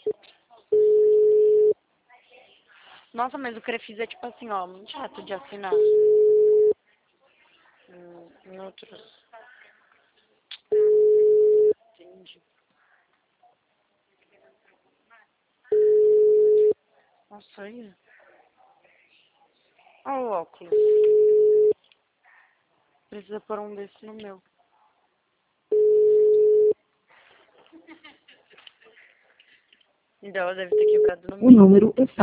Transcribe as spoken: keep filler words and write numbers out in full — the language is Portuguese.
Nossa, mas o Crefisa é tipo assim, ó, muito chato de assinar. Hum, em outros. Entendi. Nossa, aí. Olha o óculos. Precisa pôr um desse no meu. Então, ela deve ter quebrado no O meio. número está